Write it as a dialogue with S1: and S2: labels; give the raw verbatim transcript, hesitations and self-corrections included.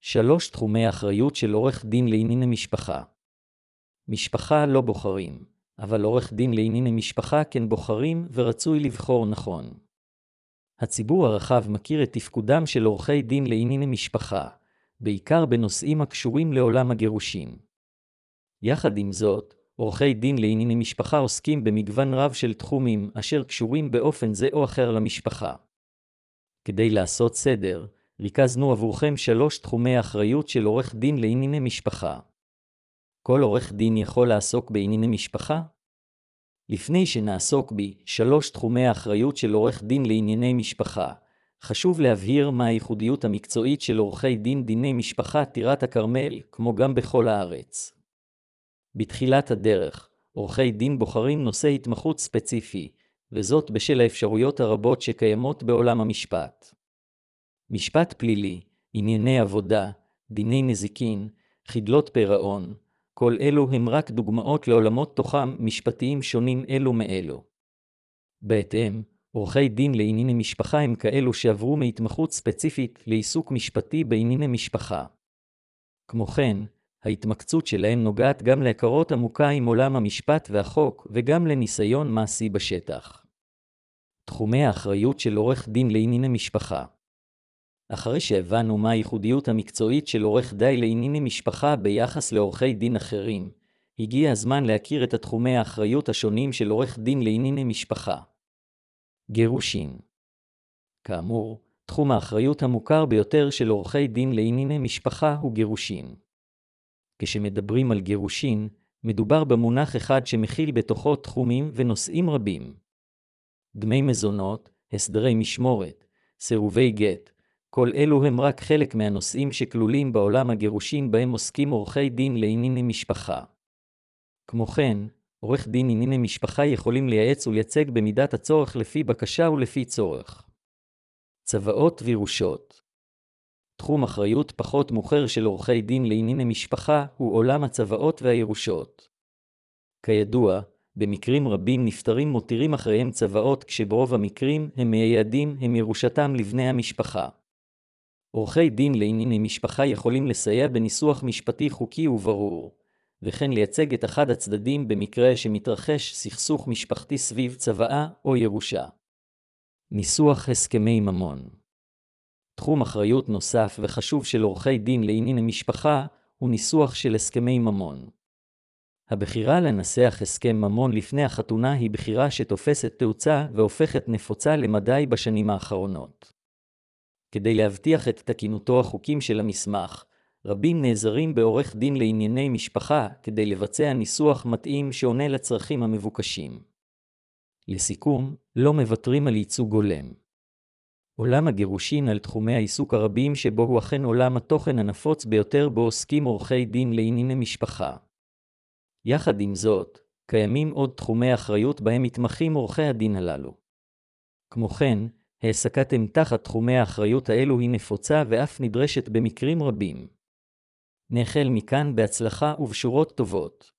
S1: שלוש תחומי אחריות של עורך דין לענייני משפחה. משפחה לא בוחרים, אבל עורך דין לענייני משפחה כן בוחרים ורצוי לבחור נכון. הציבור הרחב מכיר את תפקודם של עורכי דין לענייני משפחה, בעיקר בנושאים הקשורים לעולם הגירושין. יחד עם זאת, עורכי דין לענייני משפחה עוסקים במגוון רב של תחומים אשר קשורים באופן זה או אחר למשפחה. כדי לעשות סדר, ריכזנו עבורכם שלוש תחומי אחריות של עורך דין לענייני משפחה. כל עורך דין יכול לעסוק בענייני משפחה? לפני שנעסוק בי, שלוש תחומי האחריות של עורך דין לענייני משפחה, חשוב להבהיר מה הייחודיות המקצועית של עורכי דין דיני משפחה טירת הכרמל, כמו גם בכל הארץ. בתחילת הדרך, עורכי דין בוחרים נושא התמחות ספציפי, וזאת בשל האפשרויות הרבות שקיימות בעולם המשפט. משפט פלילי, ענייני עבודה, דיני נזיקין, חדלות פירעון, כל אלו הם רק דוגמאות לעולמות תוכם משפטיים שונים אלו מאלו. בהתאם, עורכי דין לענייני משפחה הם כאלו שעברו מהתמחות ספציפית לעיסוק משפטי בענייני משפחה. כמו כן, ההתמקצות שלהם נוגעת גם להכרות עמוקה עם עולם המשפט והחוק וגם לניסיון מעשי בשטח. תחומי האחריות של עורך דין לענייני משפחה. אחרי שהבנו מה הייחודיות המקצועית של עורך דין לענייני משפחה ביחס לעורכי דין אחרים, הגיע הזמן להכיר את תחומי האחריות השונים של עורך דין לענייני משפחה. גירושין. כאמור, תחום האחריות המוכר ביותר של עורכי דין לענייני משפחה הוא גירושין. כשמדברים על גירושין, מדובר במונח אחד שמכיל בתוכו תחומים ונושאים רבים. דמי מזונות, הסדרי משמורת, סירובי גט, כל אלו הם רק חלק מהנושאים שכלולים בעולם הגירושין בהם עוסקים עורכי דין לענייני משפחה. כמו כן, עורך דין לענייני משפחה יכולים לייעץ ולייצג במידת הצורך לפי בקשה ולפי צורך. צוואות וירושות. תחום אחריות פחות מוכר של עורכי דין לענייני משפחה הוא עולם הצוואות והירושות. כידוע, במקרים רבים נפטרים מותירים אחריהם צוואות כשברוב המקרים הם מייעדים הם ירושתם לבני המשפחה. עורכי דין לענייני משפחה יכולים לסייע בניסוח משפטי חוקי וברור, וכן לייצג את אחד הצדדים במקרה שמתרחש סכסוך משפחתי סביב צוואה או ירושה. ניסוח הסכמי ממון. תחום אחריות נוסף וחשוב של עורכי דין לענייני משפחה הוא ניסוח של הסכמי ממון. הבחירה לנסח הסכם ממון לפני החתונה היא בחירה שתופסת תאוצה והופכת נפוצה למדי בשנים האחרונות. כדי להבטיח את תקינותו החוקים של המסמך, רבים נעזרים בעורך דין לענייני משפחה כדי לבצע ניסוח מתאים שעונה לצרכים המבוקשים. לסיכום, לא מוותרים על ייצוג הולם. עולם הגירושין על תחומי העיסוק הרבים שבו הוא אכן עולם התוכן הנפוץ ביותר בו עוסקים עורכי דין לענייני משפחה. יחד עם זאת, קיימים עוד תחומי אחריות בהם מתמחים עורכי הדין הללו. כמו כן, העסקתם תחת תחומי האחריות האלו היא נפוצה ואף נדרשת במקרים רבים. נאחל מכאן בהצלחה ובשורות טובות.